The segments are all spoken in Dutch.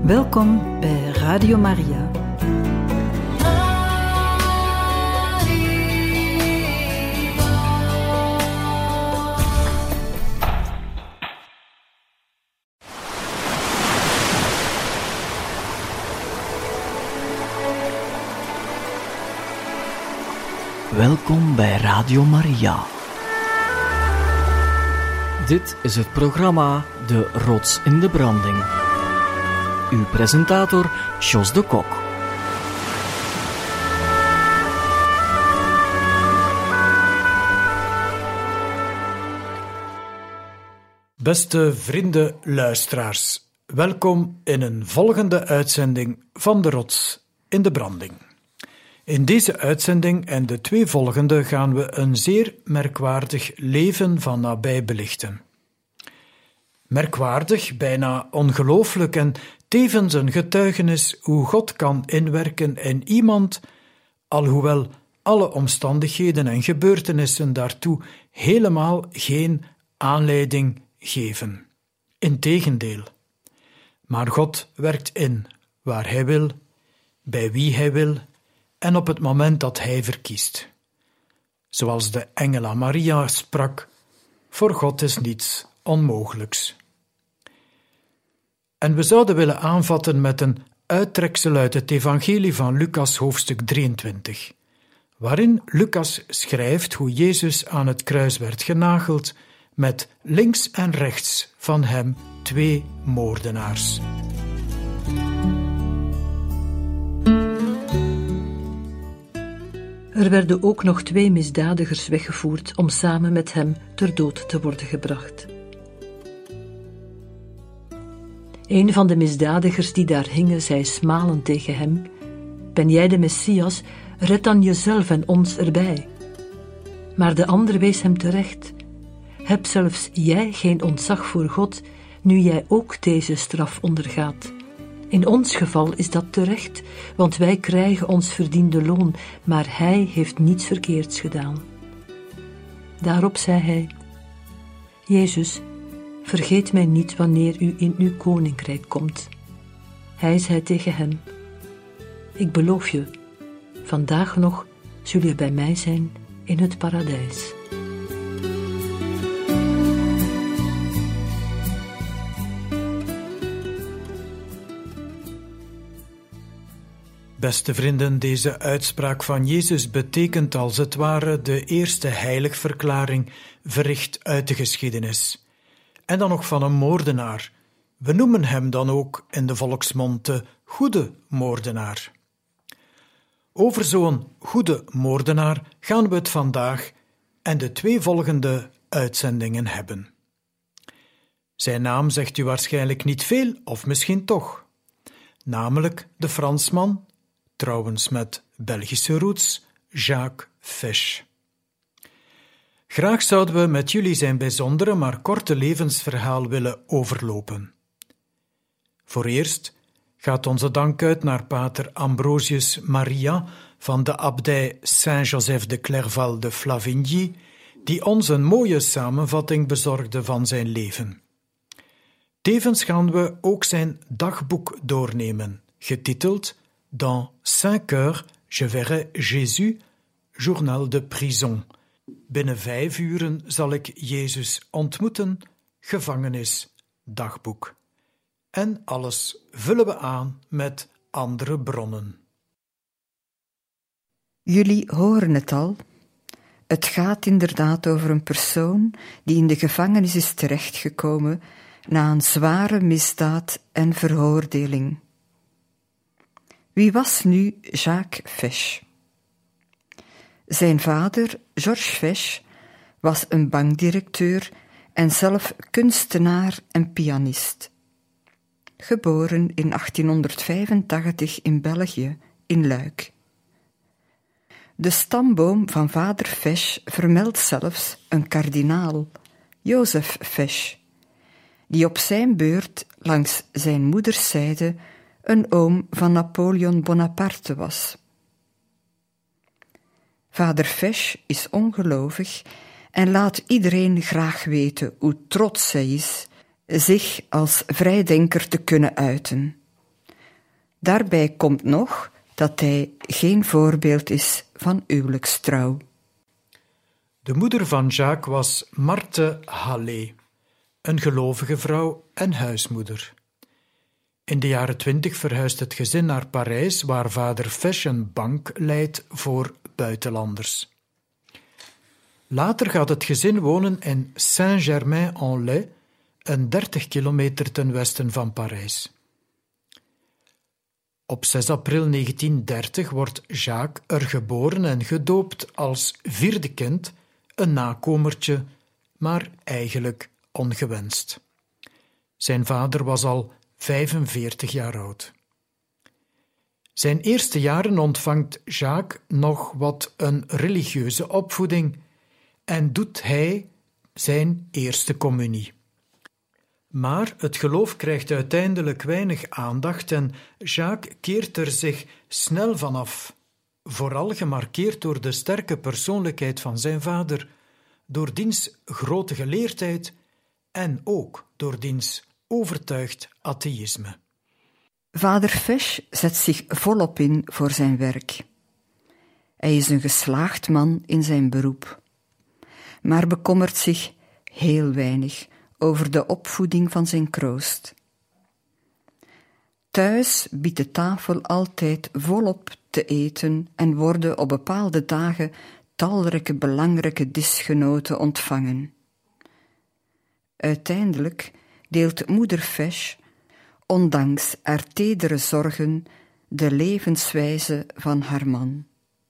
Welkom bij Radio Maria. Welkom bij Radio Maria. Dit is het programma De Rots in de Branding. Uw presentator, Jos de Kok. Beste vrienden, luisteraars, welkom in een volgende uitzending van De Rots in de Branding. In deze uitzending en de twee volgende gaan we een zeer merkwaardig leven van nabij belichten. Merkwaardig, bijna ongelooflijk en tevens een getuigenis hoe God kan inwerken in iemand, alhoewel alle omstandigheden en gebeurtenissen daartoe helemaal geen aanleiding geven. Integendeel. Maar God werkt in waar Hij wil, bij wie Hij wil en op het moment dat Hij verkiest. Zoals de engel aan Maria sprak, voor God is niets onmogelijks. En we zouden willen aanvatten met een uittreksel uit het evangelie van Lucas hoofdstuk 23, waarin Lucas schrijft hoe Jezus aan het kruis werd genageld met links en rechts van hem 2 moordenaars. Er werden ook nog 2 misdadigers weggevoerd om samen met hem ter dood te worden gebracht. Een van de misdadigers die daar hingen, zei smalend tegen hem: "Ben jij de Messias? Red dan jezelf en ons erbij." Maar de ander wees hem terecht: "Heb zelfs jij geen ontzag voor God, nu jij ook deze straf ondergaat? In ons geval is dat terecht, want wij krijgen ons verdiende loon, maar hij heeft niets verkeerds gedaan." Daarop zei hij: "Jezus, vergeet mij niet wanneer u in uw koninkrijk komt." Hij zei tegen hem: "Ik beloof je, vandaag nog zul je bij mij zijn in het paradijs." Beste vrienden, deze uitspraak van Jezus betekent als het ware de eerste heiligverklaring verricht uit de geschiedenis. En dan nog van een moordenaar. We noemen hem dan ook in de volksmond de goede moordenaar. Over zo'n goede moordenaar gaan we het vandaag en de 2 volgende uitzendingen hebben. Zijn naam zegt u waarschijnlijk niet veel, of misschien toch. Namelijk de Fransman, trouwens met Belgische roots, Jacques Fesch. Graag zouden we met jullie zijn bijzondere, maar korte levensverhaal willen overlopen. Voor eerst gaat onze dank uit naar pater Ambrosius Maria van de abdij Saint-Joseph de Clerval de Flavigny, die ons een mooie samenvatting bezorgde van zijn leven. Tevens gaan we ook zijn dagboek doornemen, getiteld Dans 5 heures, je verrai Jésus, journal de prison. Binnen 5 uren zal ik Jezus ontmoeten, gevangenis, dagboek. En alles vullen we aan met andere bronnen. Jullie horen het al. Het gaat inderdaad over een persoon die in de gevangenis is terechtgekomen na een zware misdaad en veroordeling. Wie was nu Jacques Fesch? Zijn vader, Georges Fesch, was een bankdirecteur en zelf kunstenaar en pianist. Geboren in 1885 in België, in Luik. De stamboom van vader Fesch vermeldt zelfs een kardinaal, Joseph Fesch, die op zijn beurt langs zijn moeders zijde een oom van Napoleon Bonaparte was. Vader Fesch is ongelovig en laat iedereen graag weten hoe trots zij is zich als vrijdenker te kunnen uiten. Daarbij komt nog dat hij geen voorbeeld is van huwelijkstrouw. De moeder van Jacques was Marthe Hallé, een gelovige vrouw en huismoeder. In de jaren 20 verhuist het gezin naar Parijs, waar vader Fesch een bank leidt voor buitenlanders. Later gaat het gezin wonen in Saint-Germain-en-Laye, een 30 kilometer ten westen van Parijs. Op 6 april 1930 wordt Jacques er geboren en gedoopt als vierde kind, een nakomertje, maar eigenlijk ongewenst. Zijn vader was al 45 jaar oud. Zijn eerste jaren ontvangt Jacques nog wat een religieuze opvoeding en doet hij zijn eerste communie. Maar het geloof krijgt uiteindelijk weinig aandacht en Jacques keert er zich snel vanaf, vooral gemarkeerd door de sterke persoonlijkheid van zijn vader, door diens grote geleerdheid en ook door diens overtuigd atheïsme. Vader Fesch zet zich volop in voor zijn werk. Hij is een geslaagd man in zijn beroep, maar bekommert zich heel weinig over de opvoeding van zijn kroost. Thuis biedt de tafel altijd volop te eten en worden op bepaalde dagen talrijke belangrijke disgenoten ontvangen. Uiteindelijk deelt moeder Fesch, ondanks haar tedere zorgen, de levenswijze van haar man.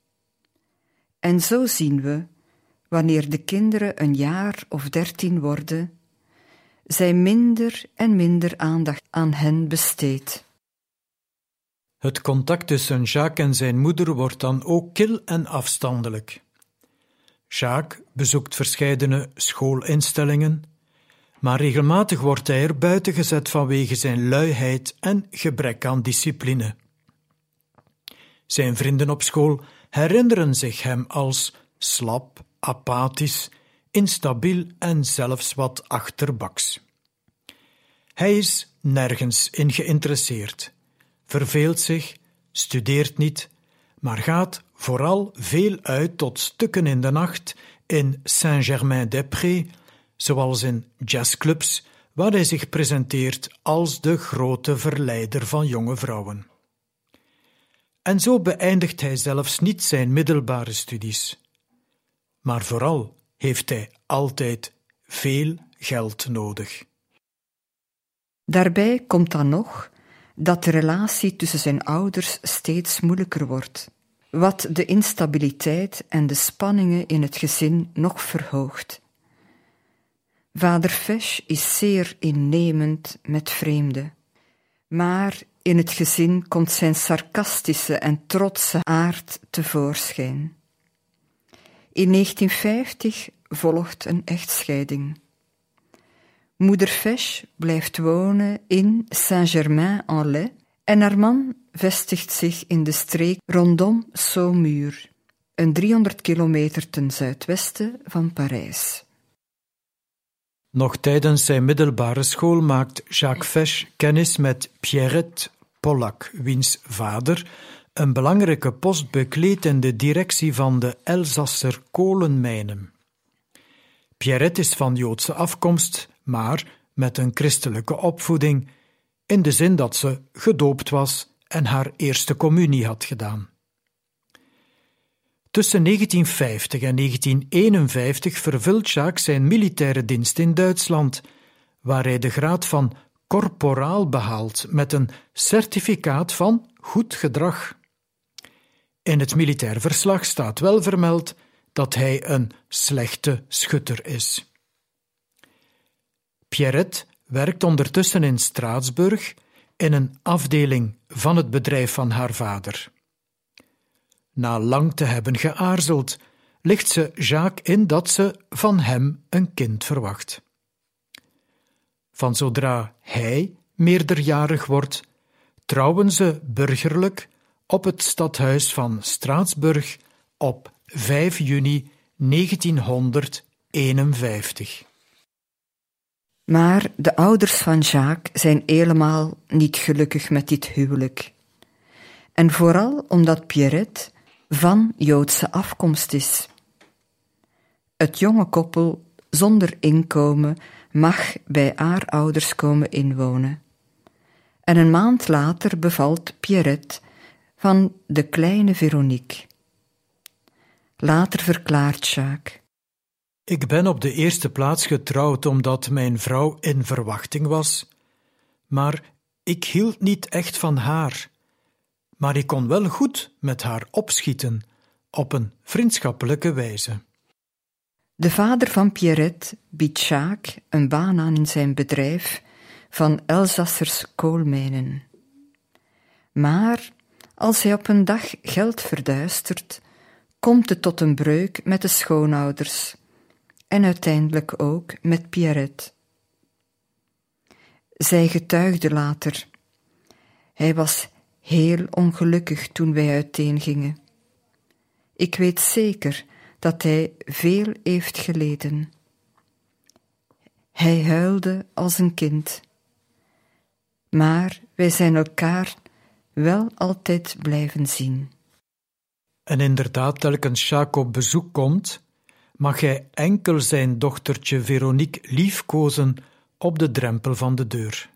En zo zien we, wanneer de kinderen een jaar of 13 worden, zij minder en minder aandacht aan hen besteedt. Het contact tussen Jacques en zijn moeder wordt dan ook kil en afstandelijk. Jacques bezoekt verscheidene schoolinstellingen, maar regelmatig wordt hij er buiten gezet vanwege zijn luiheid en gebrek aan discipline. Zijn vrienden op school herinneren zich hem als slap, apathisch, instabiel en zelfs wat achterbaks. Hij is nergens in geïnteresseerd, verveelt zich, studeert niet, maar gaat vooral veel uit tot stukken in de nacht in Saint-Germain-des-Prés, zoals in jazzclubs, waar hij zich presenteert als de grote verleider van jonge vrouwen. En zo beëindigt hij zelfs niet zijn middelbare studies. Maar vooral heeft hij altijd veel geld nodig. Daarbij komt dan nog dat de relatie tussen zijn ouders steeds moeilijker wordt, wat de instabiliteit en de spanningen in het gezin nog verhoogt. Vader Fesch is zeer innemend met vreemden, maar in het gezin komt zijn sarcastische en trotse aard tevoorschijn. In 1950 volgt een echtscheiding. Moeder Fesch blijft wonen in Saint-Germain-en-Laye en haar man vestigt zich in de streek rondom Saumur, een 300 kilometer ten zuidwesten van Parijs. Nog tijdens zijn middelbare school maakt Jacques Fesch kennis met Pierrette Pollack, wiens vader een belangrijke post bekleedt in de directie van de Elsasser kolenmijnen. Pierrette is van Joodse afkomst, maar met een christelijke opvoeding, in de zin dat ze gedoopt was en haar eerste communie had gedaan. Tussen 1950 en 1951 vervult Jacques zijn militaire dienst in Duitsland, waar hij de graad van korporaal behaalt met een certificaat van goed gedrag. In het militair verslag staat wel vermeld dat hij een slechte schutter is. Pierrette werkt ondertussen in Straatsburg in een afdeling van het bedrijf van haar vader. Na lang te hebben geaarzeld, licht ze Jacques in dat ze van hem een kind verwacht. Van zodra hij meerderjarig wordt, trouwen ze burgerlijk op het stadhuis van Straatsburg op 5 juni 1951. Maar de ouders van Jacques zijn helemaal niet gelukkig met dit huwelijk. En vooral omdat Pierrette van Joodse afkomst is. Het jonge koppel zonder inkomen mag bij haar ouders komen inwonen. En een maand later bevalt Pierrette van de kleine Veronique. Later verklaart Jacques: Ik ben op de eerste plaats getrouwd omdat mijn vrouw in verwachting was, maar ik hield niet echt van haar. Maar ik kon wel goed met haar opschieten, op een vriendschappelijke wijze. De vader van Pierrette biedt Jacques een baan aan in zijn bedrijf van Elzassers koolmijnen. Maar als hij op een dag geld verduistert, komt het tot een breuk met de schoonouders en uiteindelijk ook met Pierrette. Zij getuigde later: hij was heel ongelukkig toen wij uiteengingen. Ik weet zeker dat hij veel heeft geleden. Hij huilde als een kind. Maar wij zijn elkaar wel altijd blijven zien. En inderdaad, telkens Jacques op bezoek komt, mag hij enkel zijn dochtertje Veronique liefkozen op de drempel van de deur.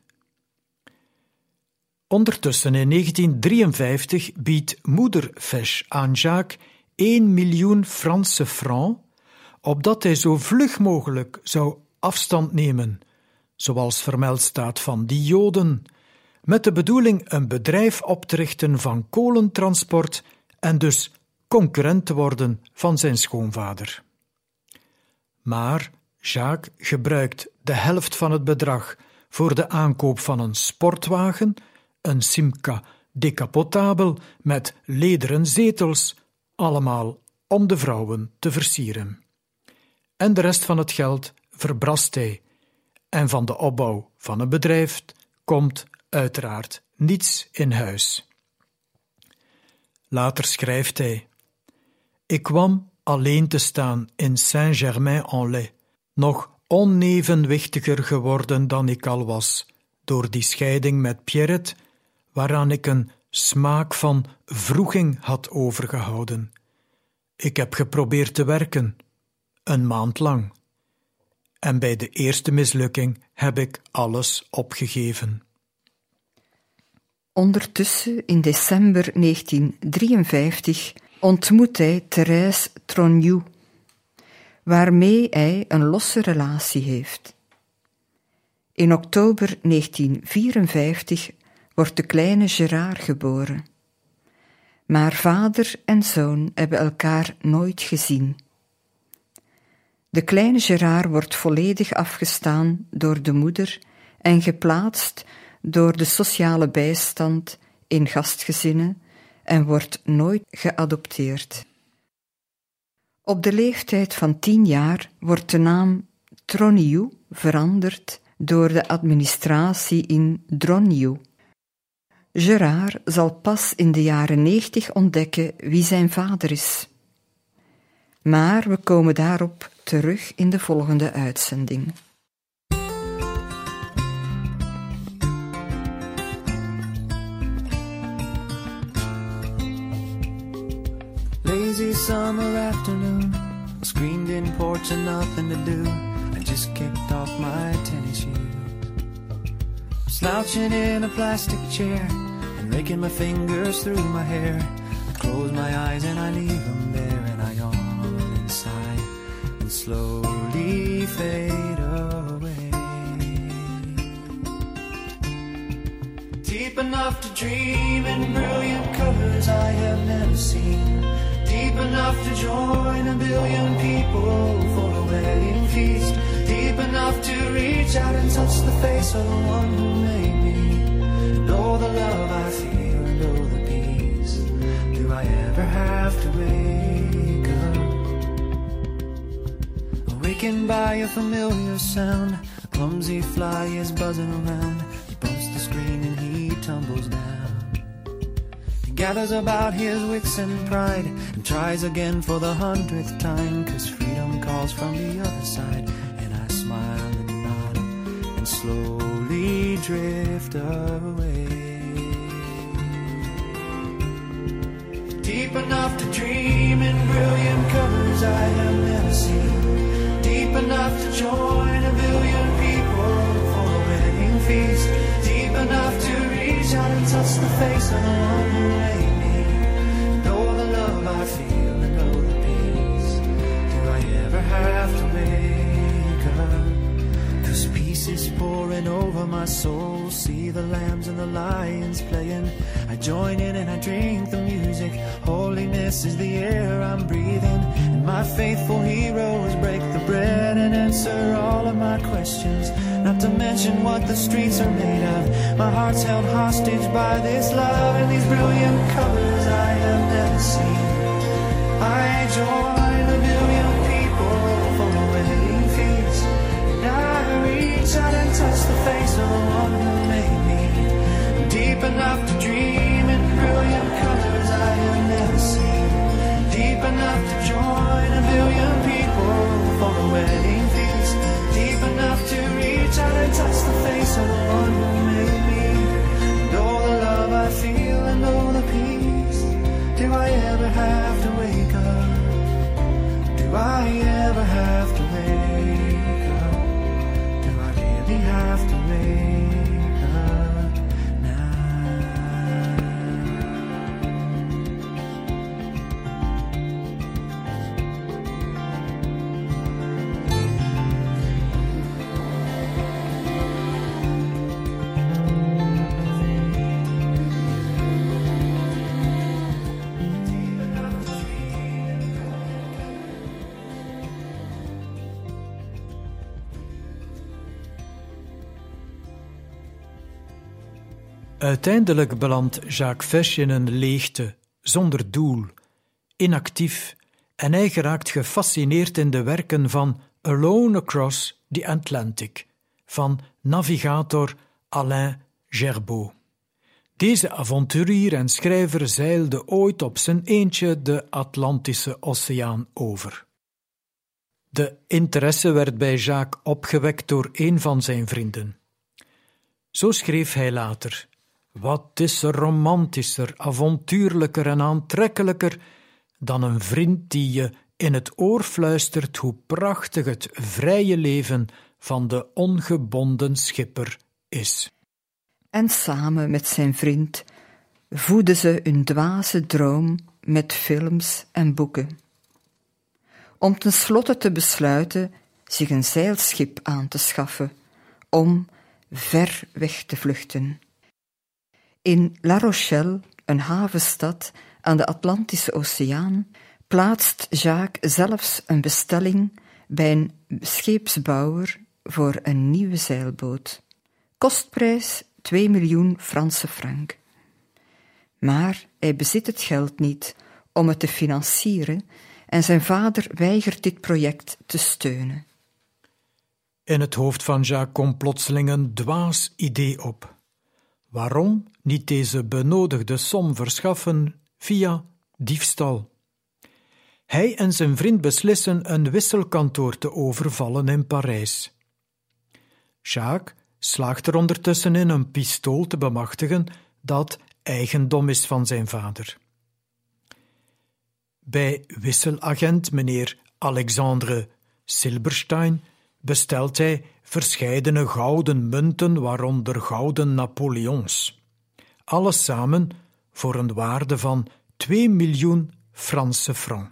Ondertussen, in 1953, biedt moeder Fesch aan Jacques 1 miljoen Franse francs, opdat hij zo vlug mogelijk zou afstand nemen, zoals vermeld staat, van die Joden, met de bedoeling een bedrijf op te richten van kolentransport en dus concurrent te worden van zijn schoonvader. Maar Jacques gebruikt de helft van het bedrag voor de aankoop van een sportwagen, een Simca decapotabel met lederen zetels, allemaal om de vrouwen te versieren. En de rest van het geld verbrast hij, en van de opbouw van een bedrijf komt uiteraard niets in huis. Later schrijft hij: Ik kwam alleen te staan in Saint-Germain-en-Laye, nog onevenwichtiger geworden dan ik al was, door die scheiding met Pierrette, waaraan ik een smaak van wroeging had overgehouden. Ik heb geprobeerd te werken, 1 maand lang. En bij de eerste mislukking heb ik alles opgegeven. Ondertussen, in december 1953, ontmoet hij Thérèse Trogneux, waarmee hij een losse relatie heeft. In oktober 1954 wordt de kleine Gérard geboren. Maar vader en zoon hebben elkaar nooit gezien. De kleine Gérard wordt volledig afgestaan door de moeder en geplaatst door de sociale bijstand in gastgezinnen en wordt nooit geadopteerd. Op de leeftijd van 10 jaar wordt de naam Trogneux veranderd door de administratie in Drogneux. Gérard zal pas in de jaren 90 ontdekken wie zijn vader is. Maar we komen daarop terug in de volgende uitzending. Lazy summer afternoon, screened in porch and nothing to do. I just kicked off my tennis shoes, slouching in a plastic chair and raking my fingers through my hair. I close my eyes and I leave them there, and I yawn inside and slowly fade away. Deep enough to dream in brilliant colors I have never seen, deep enough to join 1 billion people for a wedding feast, deep enough to reach out and touch the face of the one who made me, and all the love I feel and all the peace. Do I ever have to wake up, awakened by a familiar sound? A clumsy fly is buzzing around. He bumps the screen and he tumbles down. Gathers about his wits and pride and tries again for the 100th time, 'cause freedom calls from the other side. And I smile and nod and slowly drift away. enough to dream in brilliant colors I have never seen, deep enough to join a billion people for a wedding feast, deep enough to reach out and touch the face of the one who made me, know the love I feel and know the peace. Do I ever have to wake up? 'Cause peace is pouring over my soul, see the lambs and the lions playing, I join in and I drink the music, holiness is the air I'm breathing, and my faithful heroes break the bread and answer all of my questions, not to mention what the streets are made of. My heart's held hostage by this love and these brilliant colors I have never seen. I join a billion people for a wedding feast, and I reach out and touch the face of the one who made me, deep enough to dream in brilliant colors I have never seen, deep enough to join a billion people for a wedding feast, deep enough to reach out and touch the face of the one who made me, know the love I feel and know the peace. Do I ever have to wake up? Do I ever have to wake up? Do I really have to wake up now? Uiteindelijk belandt Jacques Fesch in een leegte, zonder doel, inactief, en hij geraakt gefascineerd in de werken van Alone Across the Atlantic van navigator Alain Gerbaud. Deze avonturier en schrijver zeilde ooit op zijn eentje de Atlantische Oceaan over. De interesse werd bij Jacques opgewekt door een van zijn vrienden. Zo schreef hij later: wat is er romantischer, avontuurlijker en aantrekkelijker dan een vriend die je in het oor fluistert hoe prachtig het vrije leven van de ongebonden schipper is. En samen met zijn vriend voedden ze hun dwaze droom met films en boeken. Om tenslotte te besluiten zich een zeilschip aan te schaffen, om ver weg te vluchten. In La Rochelle, een havenstad aan de Atlantische Oceaan, plaatst Jacques zelfs een bestelling bij een scheepsbouwer voor een nieuwe zeilboot. Kostprijs 2 miljoen Franse frank. Maar hij bezit het geld niet om het te financieren en zijn vader weigert dit project te steunen. In het hoofd van Jacques komt plotseling een dwaas idee op. Waarom niet deze benodigde som verschaffen via diefstal? Hij en zijn vriend beslissen een wisselkantoor te overvallen in Parijs. Jacques slaagt er ondertussen in een pistool te bemachtigen dat eigendom is van zijn vader. Bij wisselagent meneer Alexandre Silberstein bestelt hij verscheidene gouden munten, waaronder gouden Napoleons. Alles samen voor een waarde van 2 miljoen Franse francs.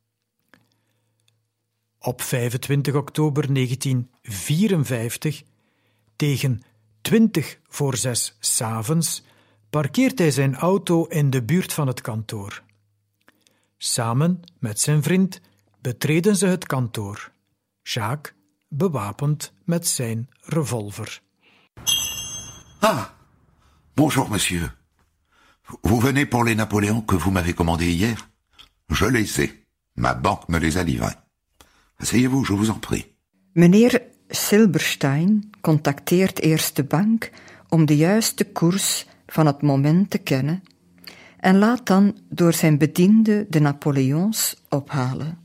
Op 25 oktober 1954, tegen 5:20 's'avonds, parkeert hij zijn auto in de buurt van het kantoor. Samen met zijn vriend betreden ze het kantoor. Jacques bewapend met zijn revolver. Ah, bonjour monsieur. Vous venez pour les Napoléons que vous m'avez commandés hier? Je les ai. Ma banque me les a livrés. Asseyez-vous, je vous en prie. Meneer Silberstein contacteert eerst de bank om de juiste koers van het moment te kennen en laat dan door zijn bediende de Napoleons ophalen.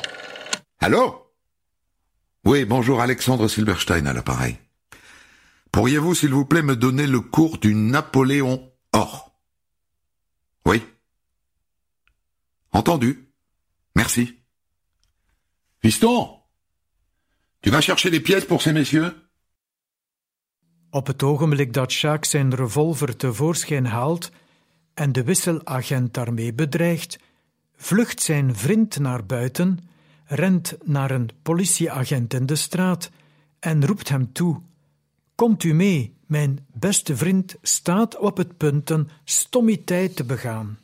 Allô? Oui, bonjour, Alexandre Silberstein à l'appareil. Pourriez-vous, s'il vous plaît, me donner le cours du Napoléon or? Oui. Entendu. Merci. Fiston, tu vas chercher les pièces pour ces messieurs? Op het ogenblik dat Jacques zijn revolver tevoorschijn haalt en de wisselagent daarmee bedreigt, vlucht zijn vriend naar buiten, rent naar een politieagent in de straat en roept hem toe: "Komt u mee, mijn beste vriend staat op het punt een stommiteit te begaan."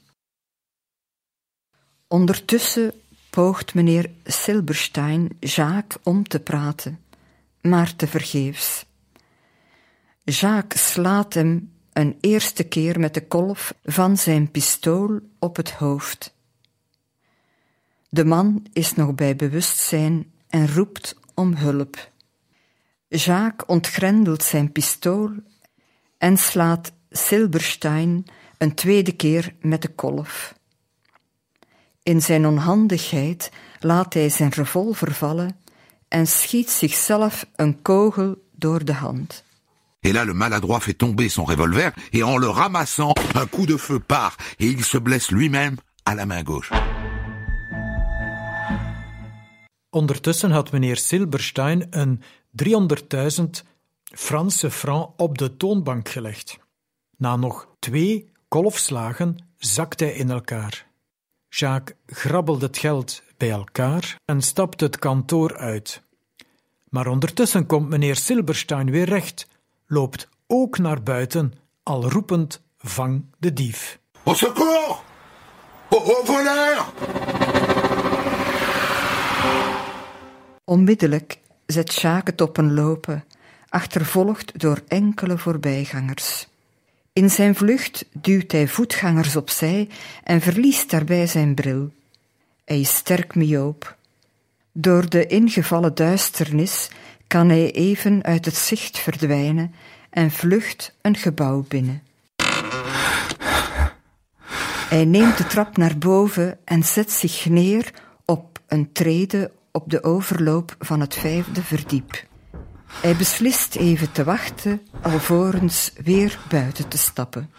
Ondertussen poogt meneer Silberstein Jacques om te praten, maar tevergeefs. Jacques slaat hem een eerste keer met de kolf van zijn pistool op het hoofd. De man is nog bij bewustzijn en roept om hulp. Jacques ontgrendelt zijn pistool en slaat Silberstein een tweede keer met de kolf. In zijn onhandigheid laat hij zijn revolver vallen en schiet zichzelf een kogel door de hand. Et là, le maladroit fait tomber son revolver et en le ramassant, un coup de feu part et il se blesse lui-même à la main gauche. Ondertussen had meneer Silberstein een 300.000 Franse francs op de toonbank gelegd. Na nog 2 kolfslagen zakte hij in elkaar. Jacques grabbelde het geld bij elkaar en stapte het kantoor uit. Maar ondertussen komt meneer Silberstein weer recht, loopt ook naar buiten, al roepend: "Vang de dief." Au secours! Au voleur! Onmiddellijk zet Jacques het op een lopen, achtervolgd door enkele voorbijgangers. In zijn vlucht duwt hij voetgangers opzij en verliest daarbij zijn bril. Hij is sterk myoop. Door de ingevallen duisternis kan hij even uit het zicht verdwijnen en vlucht een gebouw binnen. Hij neemt de trap naar boven en zet zich neer op een trede op de overloop van het 5e verdiep. Hij beslist even te wachten, alvorens weer buiten te stappen.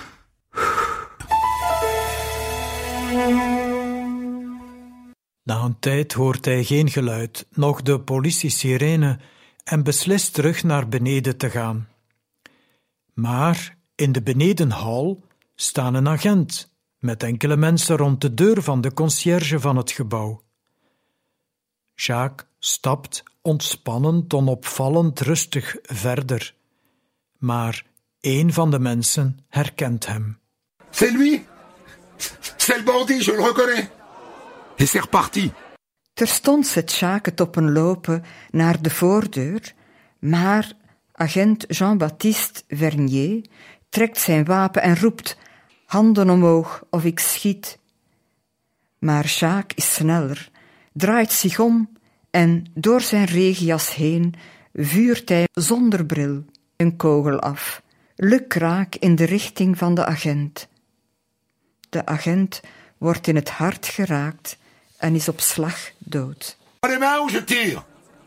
Na een tijd hoort hij geen geluid, noch de politie-sirene, en beslist terug naar beneden te gaan. Maar in de benedenhal staan een agent, met enkele mensen rond de deur van de conciërge van het gebouw. Jacques stapt ontspannend, onopvallend rustig verder. Maar een van de mensen herkent hem. C'est lui! C'est le bandit, je le reconnais! Et c'est reparti! Terstond zet Jacques het op een lopen naar de voordeur, maar agent Jean-Baptiste Vernier trekt zijn wapen en roept: "Handen omhoog of ik schiet." Maar Jacques is sneller, draait zich om en door zijn regenjas heen vuurt hij zonder bril een kogel af, lukraak in de richting van de agent. De agent wordt in het hart geraakt en is op slag dood. Les mains ou je tire!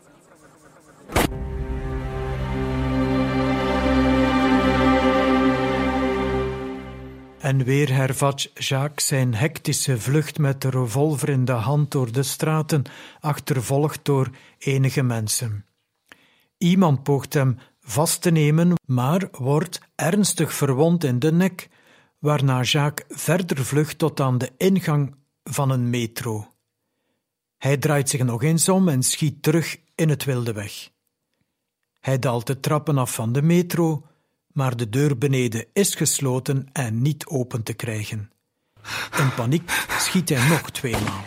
En weer hervat Jacques zijn hectische vlucht met de revolver in de hand door de straten, achtervolgd door enige mensen. Iemand poogt hem vast te nemen, maar wordt ernstig verwond in de nek, waarna Jacques verder vlucht tot aan de ingang van een metro. Hij draait zich nog eens om en schiet terug in het wilde weg. Hij daalt de trappen af van de metro, maar de deur beneden is gesloten en niet open te krijgen. In paniek schiet hij nog 2 maal.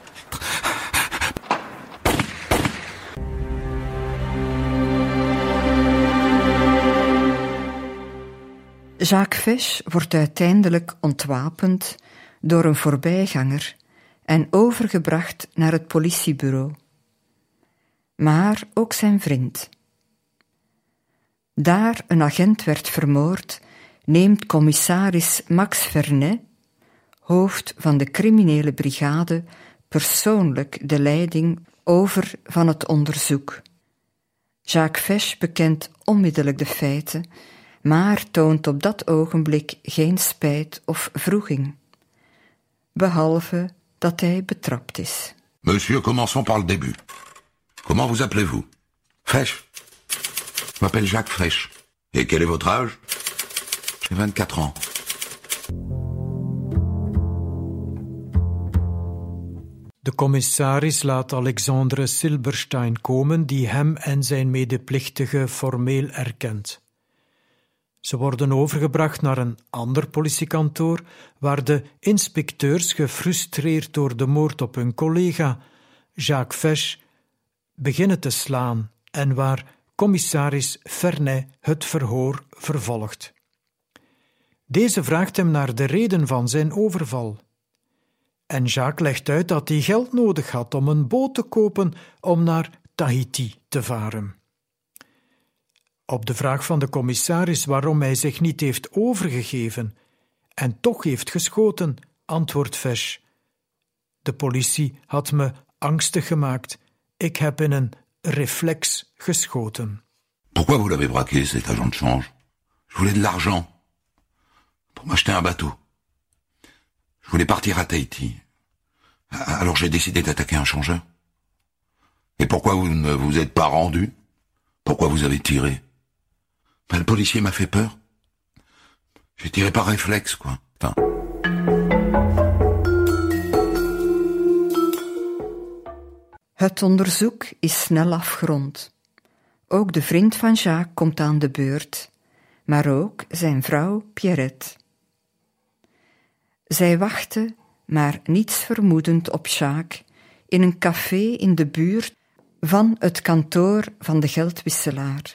Jacques Fesch wordt uiteindelijk ontwapend door een voorbijganger en overgebracht naar het politiebureau. Maar ook zijn vriend. Daar een agent werd vermoord, neemt commissaris Max Vernet, hoofd van de criminele brigade, persoonlijk de leiding over van het onderzoek. Jacques Fesch bekent onmiddellijk de feiten, maar toont op dat ogenblik geen spijt of wroeging, behalve dat hij betrapt is. Monsieur, commençons par le début. Comment vous appelez-vous? Fesch. Je m'appelle Jacques Fesch. Et quel est votre âge? J'ai 24 ans. De commissaris laat Alexandre Silberstein komen, die hem en zijn medeplichtige formeel erkent. Ze worden overgebracht naar een ander politiekantoor, waar de inspecteurs, gefrustreerd door de moord op hun collega, Jacques Fesch, beginnen te slaan en waar commissaris Vernet het verhoor vervolgt. Deze vraagt hem naar de reden van zijn overval. En Jacques legt uit dat hij geld nodig had om een boot te kopen om naar Tahiti te varen. Op de vraag van de commissaris waarom hij zich niet heeft overgegeven en toch heeft geschoten, antwoordt Fesch: de politie had me angstig gemaakt. Ik heb in een reflex geschoten. Pourquoi vous l'avez braqué, cet agent de change? Je voulais de l'argent. Pour m'acheter un bateau. Je voulais partir à Tahiti. Alors j'ai décidé d'attaquer un changeur. Et pourquoi vous ne vous êtes pas rendu? Pourquoi vous avez tiré? Le policier m'a fait peur. J'ai tiré par réflexe, quoi. Enfin... Het onderzoek is snel afgerond. Ook de vriend van Jacques komt aan de beurt, maar ook zijn vrouw Pierrette. Zij wachten, maar niets vermoedend, op Jacques in een café in de buurt van het kantoor van de geldwisselaar.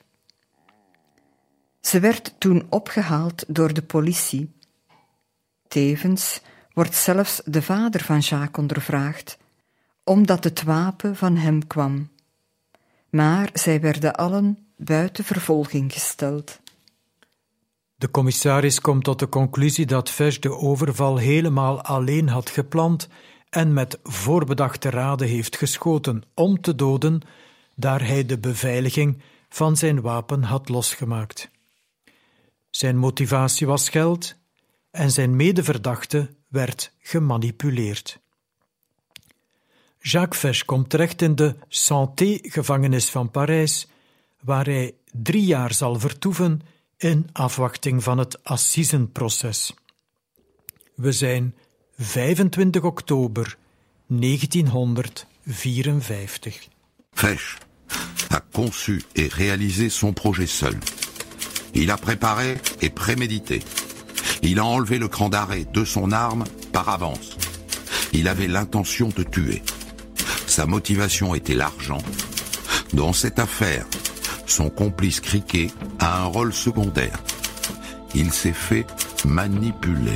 Ze werd toen opgehaald door de politie. Tevens wordt zelfs de vader van Jacques ondervraagd, omdat het wapen van hem kwam. Maar zij werden allen buiten vervolging gesteld. De commissaris komt tot de conclusie dat Fesch de overval helemaal alleen had gepland en met voorbedachte raden heeft geschoten om te doden, daar hij de beveiliging van zijn wapen had losgemaakt. Zijn motivatie was geld en zijn medeverdachte werd gemanipuleerd. Jacques Fesch komt terecht in de Santé-gevangenis van Parijs, waar hij 3 jaar zal vertoeven in afwachting van het assisenproces. We zijn 25 oktober 1954. Fesch a conçu et réalisé son projet seul. Il a préparé et prémédité. Il a enlevé le cran d'arrêt de son arme par avance. Il avait l'intention de tuer. Sa motivation était l'argent. Dans cette affaire, son complice Criquet a un rôle secondaire. Il s'est fait manipuler.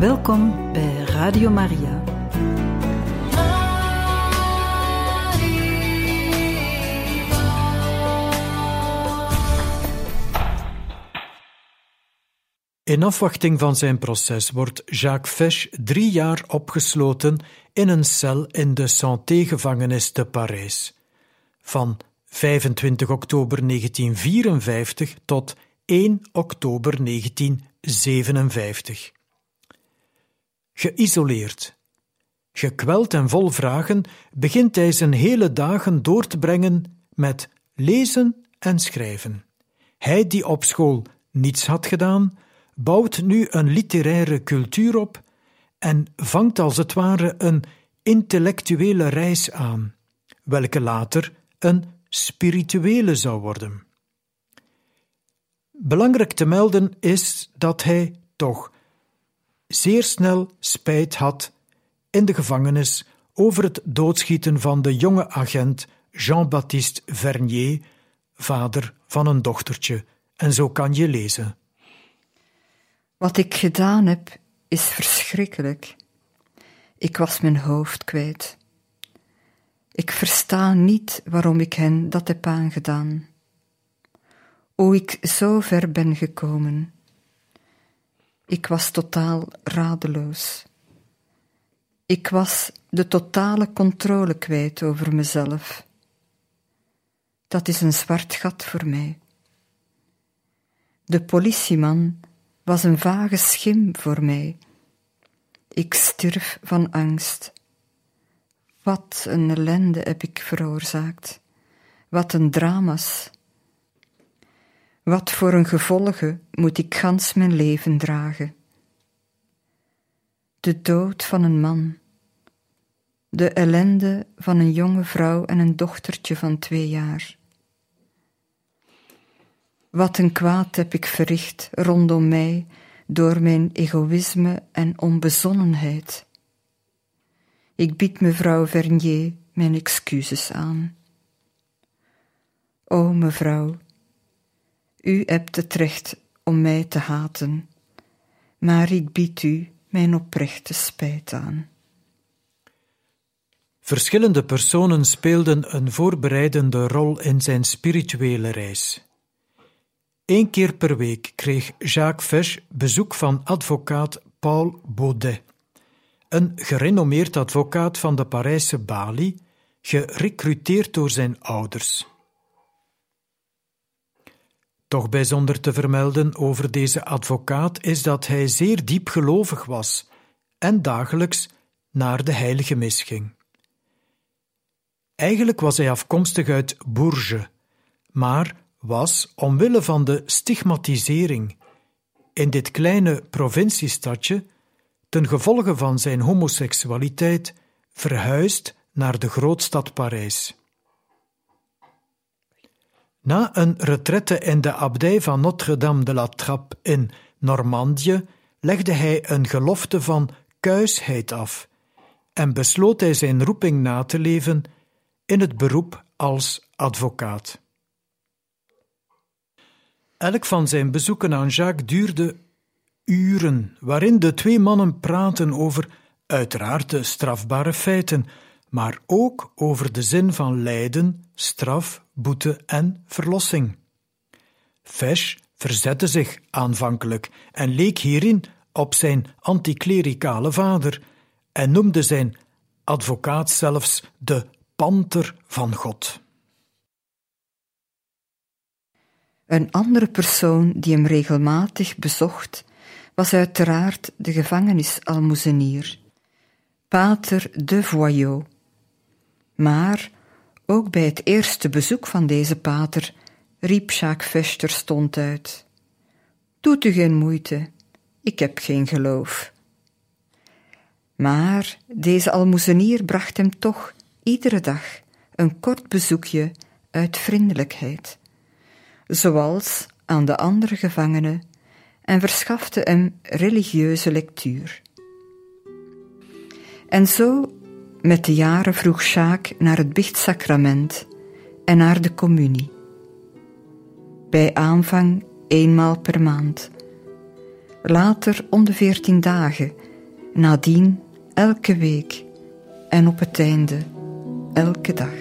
Welkom bij Radio Maria. In afwachting van zijn proces wordt Jacques Fesch 3 jaar opgesloten in een cel in de Santé-gevangenis te Parijs. Van 25 oktober 1954 tot 1 oktober 1957. Geïsoleerd, gekweld en vol vragen begint hij zijn hele dagen door te brengen met lezen en schrijven. Hij die op school niets had gedaan, bouwt nu een literaire cultuur op en vangt als het ware een intellectuele reis aan, welke later een spirituele zou worden. Belangrijk te melden is dat hij toch zeer snel spijt had in de gevangenis over het doodschieten van de jonge agent Jean-Baptiste Vernier, vader van een dochtertje, en zo kan je lezen. Wat ik gedaan heb, is verschrikkelijk. Ik was mijn hoofd kwijt. Ik versta niet waarom ik hen dat heb aangedaan. Hoe ik zo ver ben gekomen. Ik was totaal radeloos. Ik was de totale controle kwijt over mezelf. Dat is een zwart gat voor mij. De politieman was een vage schim voor mij. Ik stierf van angst. Wat een ellende heb ik veroorzaakt. Wat een drama's. Wat voor een gevolgen moet ik gans mijn leven dragen. De dood van een man. De ellende van een jonge vrouw en een dochtertje van 2 jaar. Wat een kwaad heb ik verricht rondom mij door mijn egoïsme en onbezonnenheid. Ik bied mevrouw Vernier mijn excuses aan. O mevrouw, u hebt het recht om mij te haten, maar ik bied u mijn oprechte spijt aan. Verschillende personen speelden een voorbereidende rol in zijn spirituele reis. 1 keer per week kreeg Jacques Fesch bezoek van advocaat Paul Baudet, een gerenommeerd advocaat van de Parijse balie, gerecruteerd door zijn ouders. Toch bijzonder te vermelden over deze advocaat is dat hij zeer diepgelovig was en dagelijks naar de heilige mis ging. Eigenlijk was hij afkomstig uit Bourges, maar was, omwille van de stigmatisering in dit kleine provinciestadje, ten gevolge van zijn homoseksualiteit, verhuisd naar de grootstad Parijs. Na een retraite in de abdij van Notre-Dame de la Trappe in Normandië legde hij een gelofte van kuisheid af en besloot hij zijn roeping na te leven in het beroep als advocaat. Elk van zijn bezoeken aan Jacques duurde uren, waarin de 2 mannen praten over uiteraard de strafbare feiten, maar ook over de zin van lijden, straf, boete en verlossing. Fesch verzette zich aanvankelijk en leek hierin op zijn anticlericale vader en noemde zijn advocaat zelfs de panter van God. Een andere persoon die hem regelmatig bezocht, was uiteraard de gevangenisalmoezenier, pater de Voyot. Maar ook bij het eerste bezoek van deze pater riep Jacques Fesch terstond uit: Doet u geen moeite, ik heb geen geloof. Maar deze almoezenier bracht hem toch iedere dag een kort bezoekje uit vriendelijkheid, zoals aan de andere gevangenen, en verschafte hem religieuze lectuur. En zo, met de jaren, vroeg Jacques naar het bichtsacrament en naar de communie. Bij aanvang 1 maal per maand, later om de 14 dagen Nadien elke week en op het einde elke dag.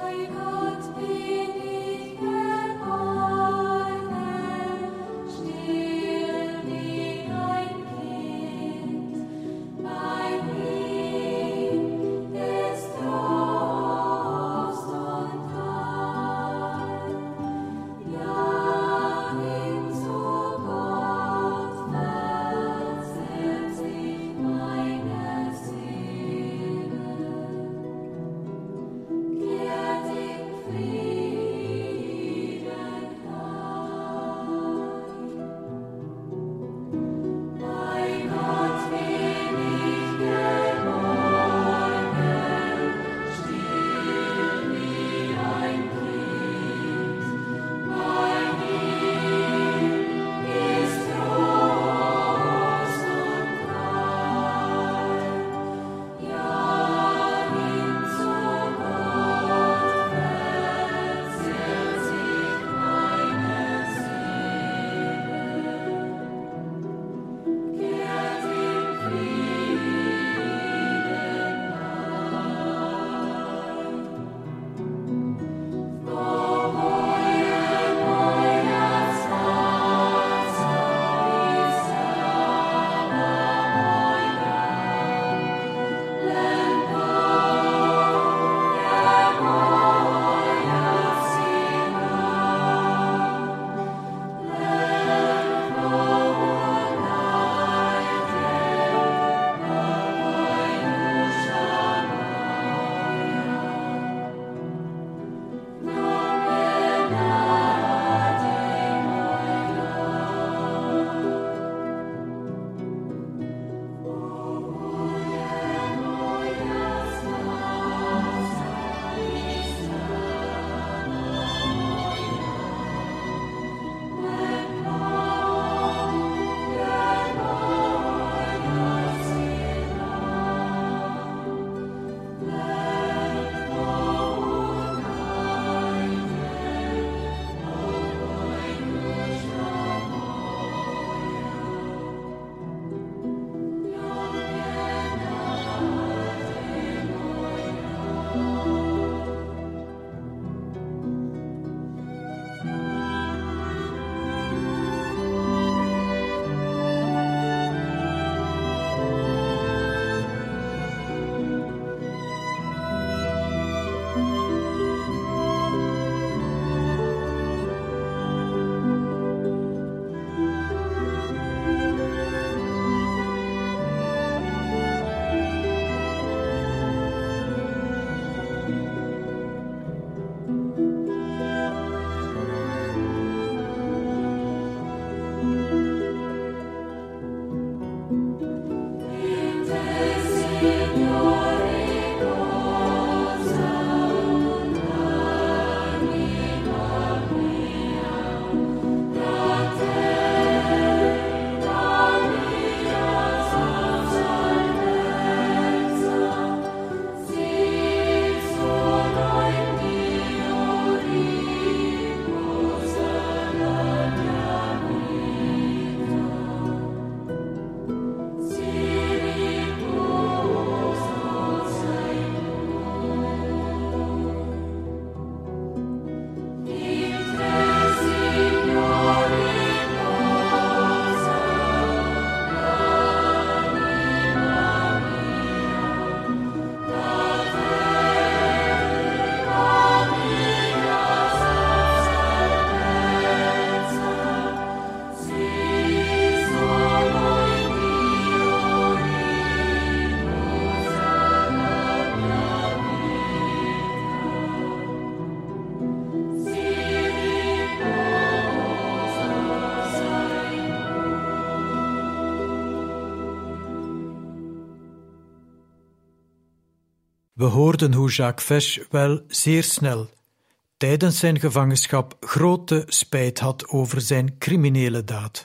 We hoorden hoe Jacques Fesch wel zeer snel, tijdens zijn gevangenschap, grote spijt had over zijn criminele daad.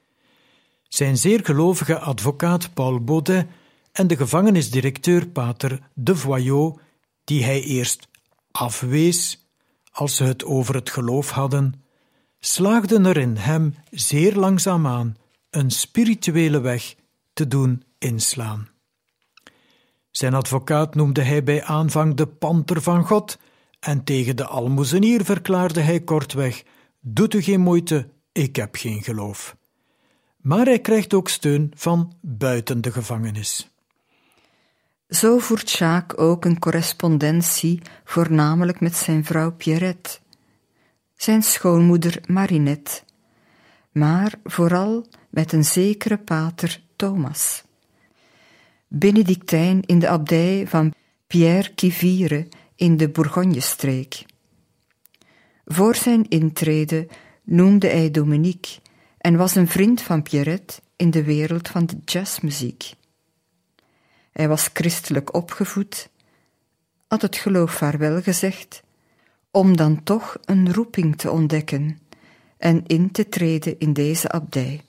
Zijn zeer gelovige advocaat Paul Baudet en de gevangenisdirecteur pater De Voyot, die hij eerst afwees als ze het over het geloof hadden, slaagden erin hem zeer langzaamaan een spirituele weg te doen inslaan. Zijn advocaat noemde hij bij aanvang de panter van God en tegen de almoezenier verklaarde hij kortweg: doet u geen moeite, ik heb geen geloof. Maar hij krijgt ook steun van buiten de gevangenis. Zo voert Jacques ook een correspondentie, voornamelijk met zijn vrouw Pierrette, zijn schoonmoeder Marinette, maar vooral met een zekere pater Thomas, Benedictijn in de abdij van Pierre-Quivire in de Bourgogne-streek. Voor zijn intrede noemde hij Dominique en was een vriend van Pierrette in de wereld van de jazzmuziek. Hij was christelijk opgevoed, had het geloof vaarwel gezegd, om dan toch een roeping te ontdekken en in te treden in deze abdij.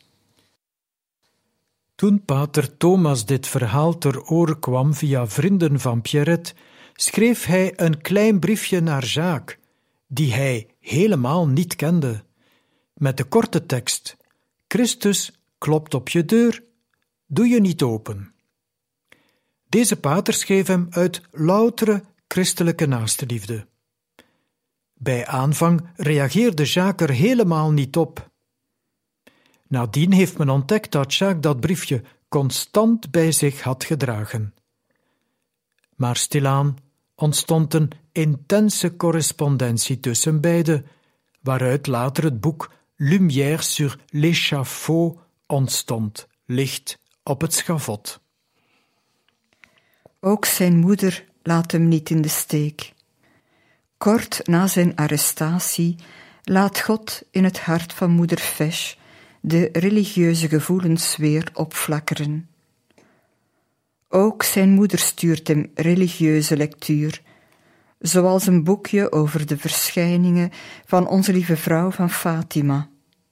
Toen pater Thomas dit verhaal ter oren kwam via vrienden van Pierrette, schreef hij een klein briefje naar Jacques, die hij helemaal niet kende, met de korte tekst: Christus klopt op je deur, doe je niet open. Deze pater schreef hem uit loutere christelijke naastenliefde. Bij aanvang reageerde Jacques er helemaal niet op. Nadien heeft men ontdekt dat Jacques dat briefje constant bij zich had gedragen. Maar stilaan ontstond een intense correspondentie tussen beiden, waaruit later het boek Lumière sur l'échafaud ontstond, licht op het schavot. Ook zijn moeder laat hem niet in de steek. Kort na zijn arrestatie laat God in het hart van moeder Fesch de religieuze gevoelens weer opflakkeren. Ook zijn moeder stuurt hem religieuze lectuur, zoals een boekje over de verschijningen van Onze Lieve Vrouw van Fatima.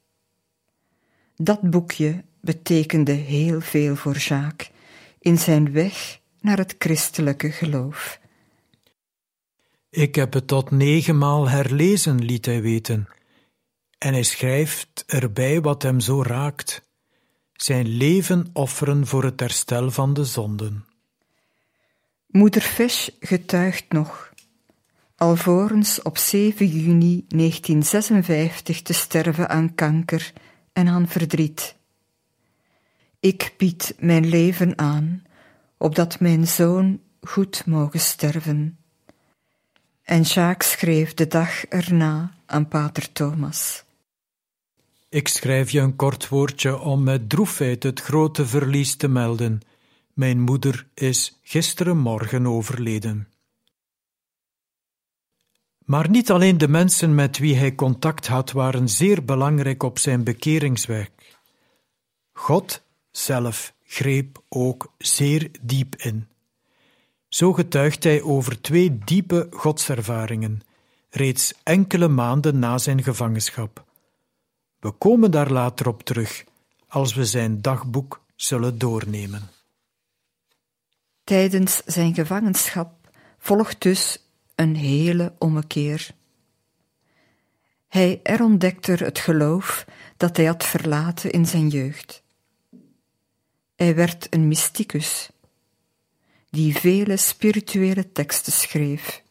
Dat boekje betekende heel veel voor Jacques in zijn weg naar het christelijke geloof. Ik heb het tot 9 maal herlezen, liet hij weten. En hij schrijft erbij wat hem zo raakt: zijn leven offeren voor het herstel van de zonden. Moeder Fesch getuigt nog, alvorens op 7 juni 1956 te sterven aan kanker en aan verdriet. Ik bied mijn leven aan, opdat mijn zoon goed mogen sterven. En Jacques schreef de dag erna aan pater Thomas: Ik schrijf je een kort woordje om met droefheid het grote verlies te melden. Mijn moeder is gisterenmorgen overleden. Maar niet alleen de mensen met wie hij contact had waren zeer belangrijk op zijn bekeringsweg. God zelf greep ook zeer diep in. Zo getuigt hij over 2 diepe godservaringen, reeds enkele maanden na zijn gevangenschap. We komen daar later op terug, als we zijn dagboek zullen doornemen. Tijdens zijn gevangenschap volgt dus een hele ommekeer. Hij herontdekte het geloof dat hij had verlaten in zijn jeugd. Hij werd een mysticus, die vele spirituele teksten schreef.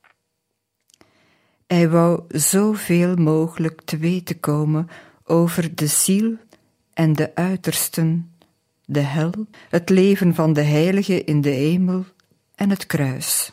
Hij wou zoveel mogelijk te weten komen over de ziel en de uitersten, de hel, het leven van de heilige in de hemel en het kruis.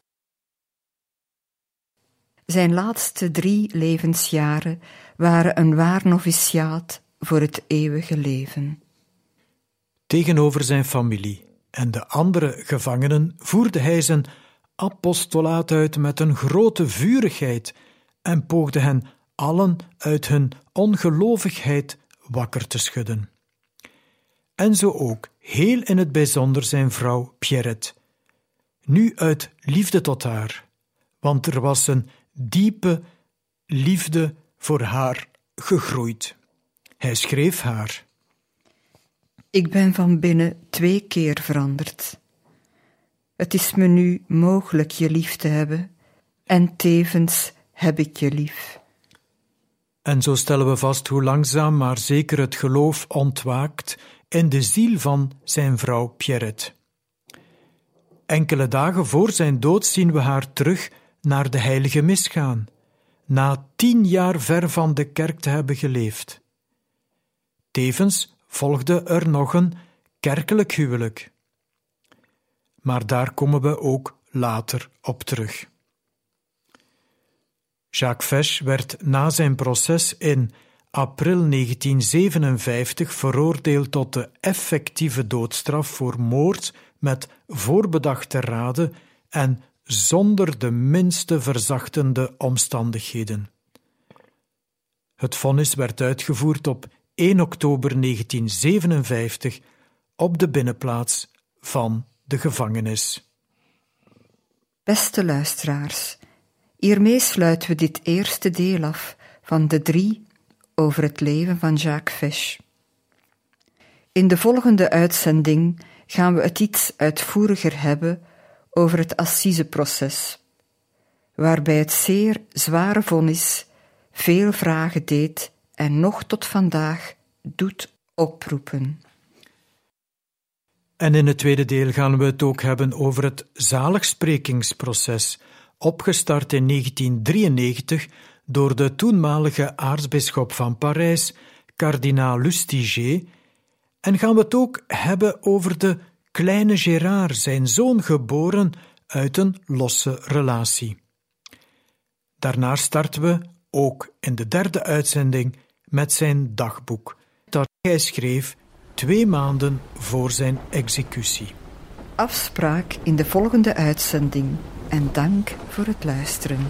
Zijn laatste 3 levensjaren waren een waar noviciaat voor het eeuwige leven. Tegenover zijn familie en de andere gevangenen voerde hij zijn apostolaat uit met een grote vurigheid en poogde hen allen uit hun ongelovigheid wakker te schudden. En zo ook heel in het bijzonder zijn vrouw Pierrette, nu uit liefde tot haar, want er was een diepe liefde voor haar gegroeid. Hij schreef haar: Ik ben van binnen 2 keer veranderd. Het is me nu mogelijk je lief te hebben, en tevens heb ik je lief. En zo stellen we vast hoe langzaam maar zeker het geloof ontwaakt in de ziel van zijn vrouw Pierrette. Enkele dagen voor zijn dood zien we haar terug naar de heilige mis gaan, na 10 jaar ver van de kerk te hebben geleefd. Tevens volgde er nog een kerkelijk huwelijk. Maar daar komen we ook later op terug. Jacques Fesch werd na zijn proces in april 1957 veroordeeld tot de effectieve doodstraf voor moord met voorbedachte raden en zonder de minste verzachtende omstandigheden. Het vonnis werd uitgevoerd op 1 oktober 1957 op de binnenplaats van de gevangenis. Beste luisteraars, hiermee sluiten we dit eerste deel af van de 3 over het leven van Jacques Fesch. In de volgende uitzending gaan we het iets uitvoeriger hebben over het assiseproces, waarbij het zeer zware vonnis veel vragen deed en nog tot vandaag doet oproepen. En in het tweede deel gaan we het ook hebben over het zaligsprekingsproces, opgestart in 1993 door de toenmalige aartsbisschop van Parijs, kardinaal Lustiger, en gaan we het ook hebben over de kleine Gérard, zijn zoon geboren uit een losse relatie. Daarna starten we, ook in de derde uitzending, met zijn dagboek, dat hij schreef 2 maanden voor zijn executie. Afspraak in de volgende uitzending en dank voor het luisteren.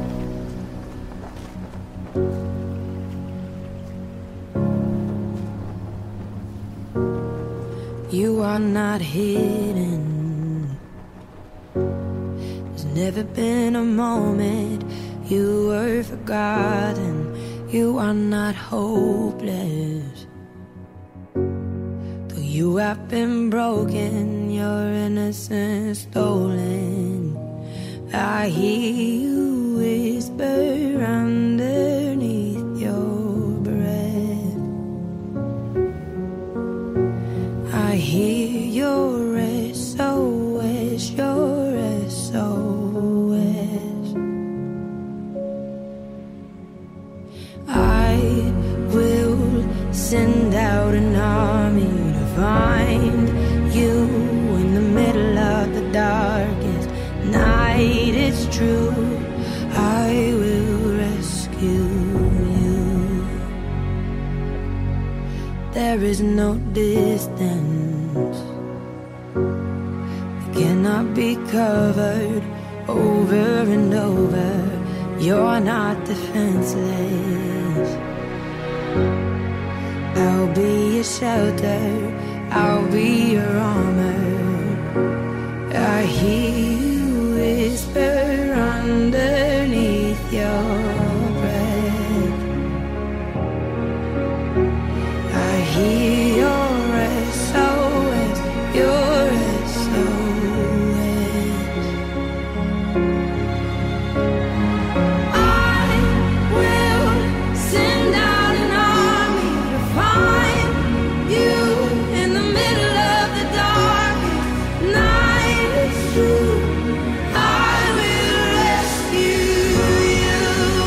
You are not hidden. There's never been a moment you were forgotten. You are not hopeless. Though you have been broken, your innocence stolen. I hear you whisper underneath your breath. I hear your SOS, your SOS. I will send out an army to find you in the middle of the darkest night. It's true, I will rescue you. There is no distance that cannot be covered over and over. You're not defenseless. I'll be your shelter, I'll be your armor. I hear you whisper underneath your breath. I hear your SOS, your SOS. I will send out an army to find you in the middle of the darkest night. It's true, I will rescue you.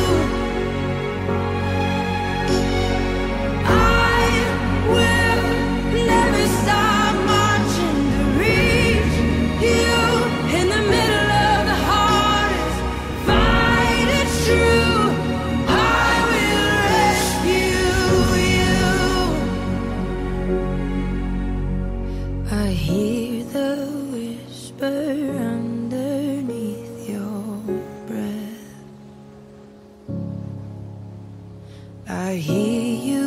I will never stop marching to reach you in the middle of the hardest fight. It's true, I will rescue you. I hear the whisper underneath your breath. I hear you